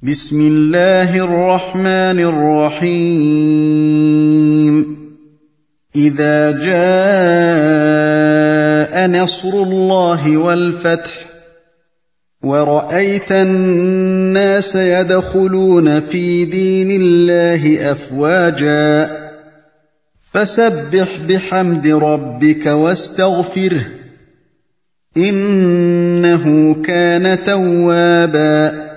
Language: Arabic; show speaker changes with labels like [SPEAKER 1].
[SPEAKER 1] بسم الله الرحمن الرحيم إذا جاء نصر الله والفتح ورأيت الناس يدخلون في دين الله أفواجا فسبح بحمد ربك واستغفره إنه كان توابا